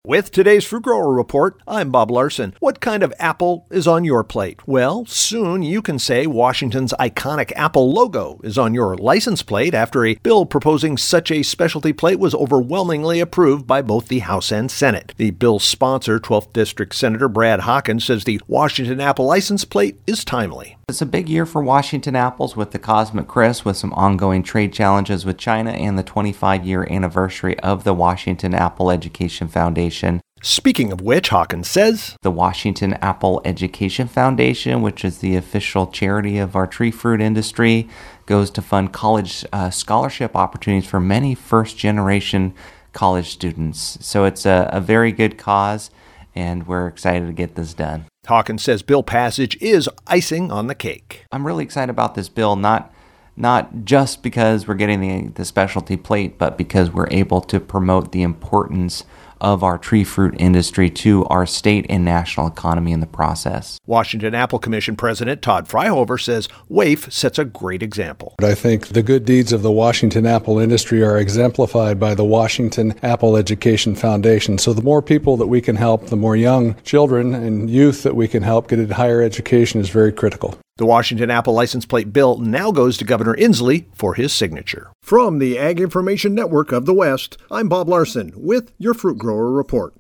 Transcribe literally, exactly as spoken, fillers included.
With today's Fruit Grower Report, I'm Bob Larson. What kind of apple is on your plate? Well, soon you can say Washington's iconic apple logo is on your license plate after a bill proposing such a specialty plate was overwhelmingly approved by both the House and Senate. The bill's sponsor, twelfth District Senator Brad Hawkins, says the Washington apple license plate is timely. It's a big year for Washington apples with the Cosmic Crisp, with some ongoing trade challenges with China and the twenty-five year anniversary of the Washington Apple Education Foundation. Speaking of which, Hawkins says, the Washington Apple Education Foundation, which is the official charity of our tree fruit industry, goes to fund college uh, scholarship opportunities for many first-generation college students. So it's a, a very good cause, and we're excited to get this done. Hawkins says bill passage is icing on the cake. I'm really excited about this bill, not not just because we're getting the, the specialty plate, but because we're able to promote the importance of our tree fruit industry to our state and national economy in the process. Washington Apple Commission President Todd Fryhofer says W A F E sets a great example. I think the good deeds of the Washington apple industry are exemplified by the Washington Apple Education Foundation. So the more people that we can help, the more young children and youth that we can help get into higher education is very critical. The Washington Apple license plate bill now goes to Governor Inslee for his signature. From the Ag Information Network of the West, I'm Bob Larson with your Fruit Grower Report.